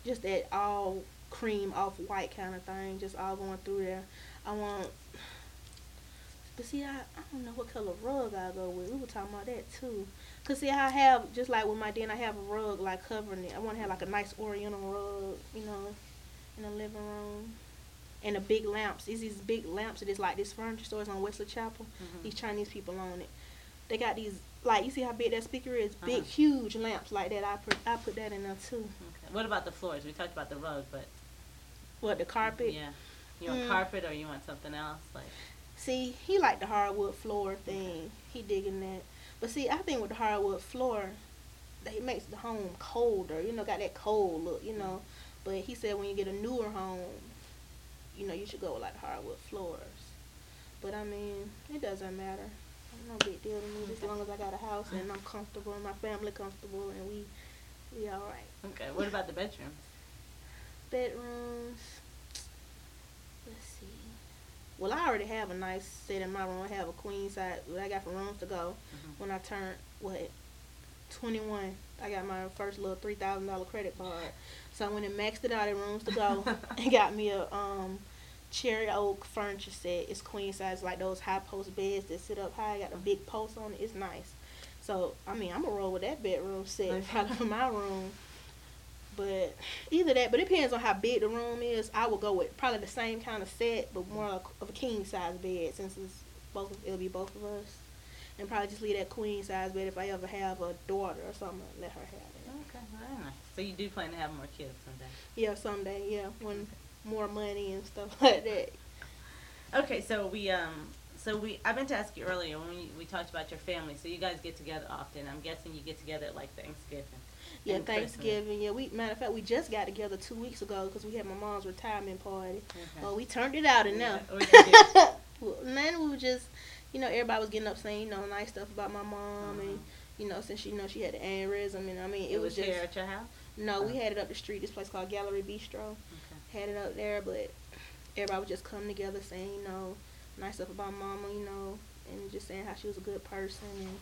just that all cream off white kind of thing, just all going through there. I want, but see, I don't know what color rug I go with. We were talking about that too. Cause see, I have just like with my den, I have a rug like covering it. I want to have like a nice oriental rug, in the living room. And the big lamps. It's these big lamps. It is like this furniture store is on Wesley Chapel. Mm-hmm. These Chinese people own it. They got these like you see how big that speaker is? Uh-huh. Big, huge lamps like that. I put that in there too. Okay. What about the floors? We talked about the rug, but What the carpet? yeah, you want carpet or you want something else? Like, See, he like the hardwood floor thing. He digging that. But see, I think with the hardwood floor, it makes the home colder. Got that cold look. But he said when you get a newer home, you should go with like hardwood floors. But I mean, it doesn't matter. No big deal to me. Just as long as I got a house and I'm comfortable and my family comfortable and we all right. okay. What about the bedrooms? Bedrooms. Let's see. Well, I already have a nice set in my room. I have a queen size. I got for rooms to go. When I turned 21, I got my first little $3,000 credit card. So I went and maxed it out in rooms to go and got me a cherry oak furniture set. It's queen size, like those high post beds that sit up high. Got a big post on it. It's nice. So I mean, I'm gonna roll with that bedroom set probably for my room. But either that, but it depends on how big the room is. I will go with probably the same kind of set, but more of a king size bed since it'll be both of us. And probably just leave that queen size bed if I ever have a daughter or something. Let her have it. Okay, very nice. So you do plan to have more kids someday? Yeah, someday. Yeah, when more money and stuff like that. Okay, so I meant to ask you earlier when we talked about your family. So you guys get together often. I'm guessing you get together at like Thanksgiving. Yeah, and Thanksgiving. Yeah, matter of fact, we just got together 2 weeks ago because we had my mom's retirement party. Okay. Well, we turned it out enough. Yeah, Well, then we were just, everybody was getting up saying, nice stuff about my mom, and since she had the aneurysm, and I mean, it was just here at your house. No, we had it up the street. This place called Gallery Bistro. Okay. Had it up there, but everybody would just come together saying, nice stuff about mama, and just saying how she was a good person and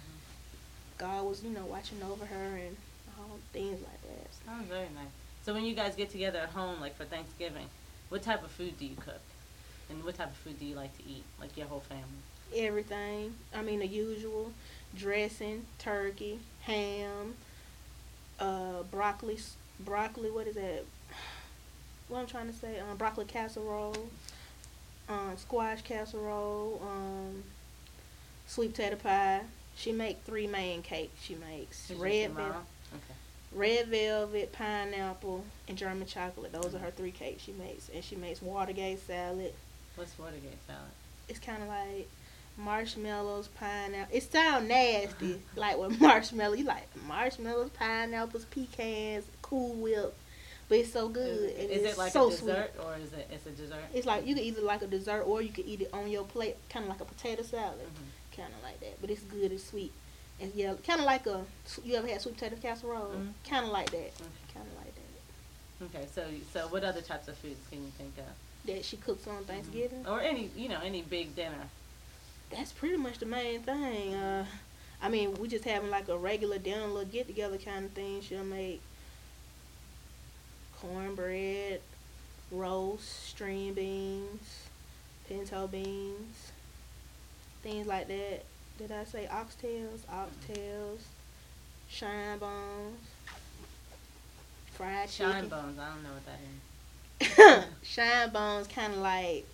God was, watching over her and all things like that. Oh, very nice. So when you guys get together at home, like for Thanksgiving, what type of food do you cook? And what type of food do you like to eat, like your whole family? Everything. I mean, the usual. Dressing, turkey, ham, broccoli, what is that? What I'm trying to say, broccoli casserole, squash casserole, sweet potato pie. She make 3 main cakes. She makes red velvet, pineapple, and German chocolate. Those are her 3 cakes she makes. And she makes Watergate salad. What's Watergate salad? It's kind of like marshmallows, pineapple. It sounds nasty, like with marshmallow. You like marshmallows, pineapples, pecans, Cool Whip. But it's so good. Is it like so a dessert sweet. or it's a dessert? It's like you can either like a dessert or you can eat it on your plate, kind of like a potato salad, kind of like that. But it's good, it's sweet, and yeah, kind of like you ever had sweet potato casserole? Kind of like that, kind of like that. Okay, so what other types of foods can you think of that she cooks on Thanksgiving? Or any big dinner? That's pretty much the main thing. I mean, we just having like a regular dinner, little get together kind of thing. She'll make cornbread, roast, string beans, pinto beans, things like that. Did I say oxtails? Oxtails, shine bones, fried chicken. Shine bones, I don't know what that is. Shine bones kind of like,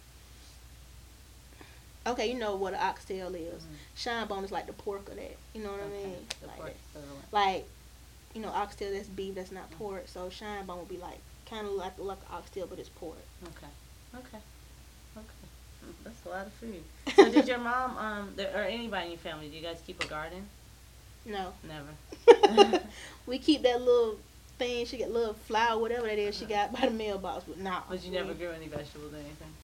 okay, you know what an oxtail is. Shine bone is like the pork of that. You know what I mean? The like pork. Like, oxtail, that's beef, that's not pork. So shine bone would be like kind of like an oxtail, but it's pork. Okay. That's a lot of food. So did your mom, or anybody in your family, do you guys keep a garden? No. Never. We keep that little thing. She got little flower, whatever that is. She got by the mailbox, but nah. But you never grew any vegetables or anything?